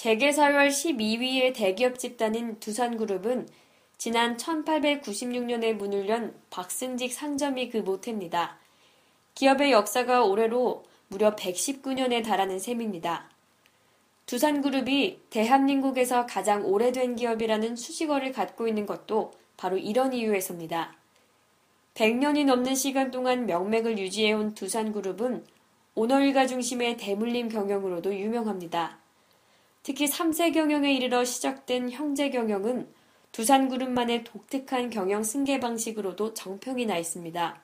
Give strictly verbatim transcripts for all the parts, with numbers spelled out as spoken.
재계서열 십이 위의 대기업 집단인 두산그룹은 지난 천팔백구십육 년에 문을 연 박승직 상점이 그 모태입니다. 기업의 역사가 올해로 무려 백십구 년에 달하는 셈입니다. 두산그룹이 대한민국에서 가장 오래된 기업이라는 수식어를 갖고 있는 것도 바로 이런 이유에서입니다. 백 년이 넘는 시간 동안 명맥을 유지해온 두산그룹은 오너일가 중심의 대물림 경영으로도 유명합니다. 특히 삼 세 경영에 이르러 시작된 형제 경영은 두산그룹만의 독특한 경영 승계 방식으로도 정평이 나 있습니다.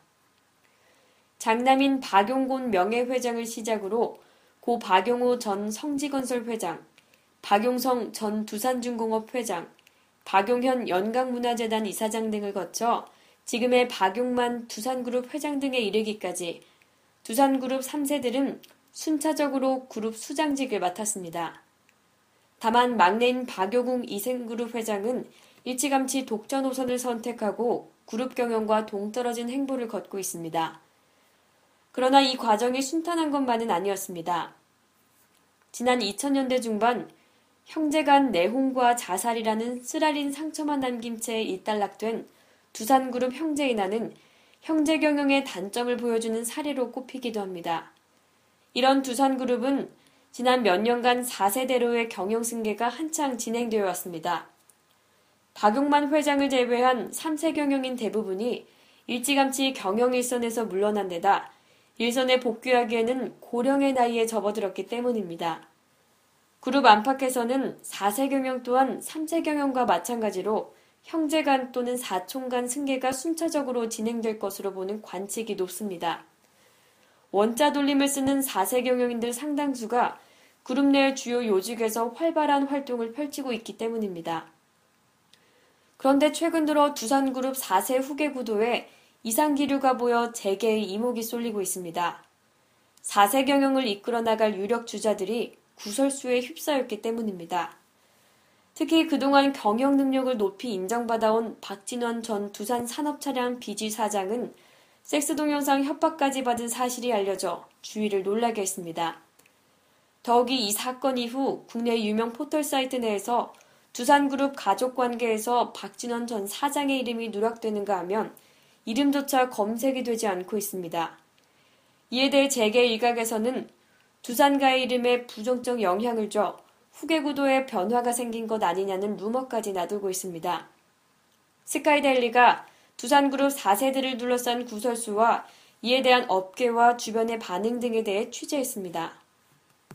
장남인 박용곤 명예회장을 시작으로 고 박용호 전 성지건설 회장, 박용성 전 두산중공업 회장, 박용현 연강문화재단 이사장 등을 거쳐 지금의 박용만 두산그룹 회장 등에 이르기까지 두산그룹 삼 세들은 순차적으로 그룹 수장직을 맡았습니다. 다만 막내인 박효궁 이생그룹 회장은 일찌감치 독자 노선을 선택하고 그룹 경영과 동떨어진 행보를 걷고 있습니다. 그러나 이 과정이 순탄한 것만은 아니었습니다. 지난 이천 년대 중반 형제 간 내홍과 자살이라는 쓰라린 상처만 남긴 채 일단락된 두산그룹 형제인하는 형제 경영의 단점을 보여주는 사례로 꼽히기도 합니다. 이런 두산그룹은 지난 몇 년간 사 세대로의 경영 승계가 한창 진행되어 왔습니다. 박용만 회장을 제외한 삼 세 경영인 대부분이 일찌감치 경영 일선에서 물러난 데다 일선에 복귀하기에는 고령의 나이에 접어들었기 때문입니다. 그룹 안팎에서는 사 세 경영 또한 삼 세 경영과 마찬가지로 형제 간 또는 사촌 간 승계가 순차적으로 진행될 것으로 보는 관측이 높습니다. 원자 돌림을 쓰는 사 세 경영인들 상당수가 그룹 내 주요 요직에서 활발한 활동을 펼치고 있기 때문입니다. 그런데 최근 들어 두산그룹 사 세 후계 구도에 이상 기류가 보여 재계의 이목이 쏠리고 있습니다. 사 세 경영을 이끌어 나갈 유력 주자들이 구설수에 휩싸였기 때문입니다. 특히 그동안 경영 능력을 높이 인정받아온 박진원 전 두산산업차량 비지 사장은 섹스 동영상 협박까지 받은 사실이 알려져 주위를 놀라게 했습니다. 더욱이 이 사건 이후 국내 유명 포털 사이트 내에서 두산그룹 가족관계에서 박진원 전 사장의 이름이 누락되는가 하면 이름조차 검색이 되지 않고 있습니다. 이에 대해 재계 일각에서는 두산가의 이름에 부정적 영향을 줘 후계 구도에 변화가 생긴 것 아니냐는 루머까지 나돌고 있습니다. 스카이데일리가 두산그룹 사 세들을 둘러싼 구설수와 이에 대한 업계와 주변의 반응 등에 대해 취재했습니다.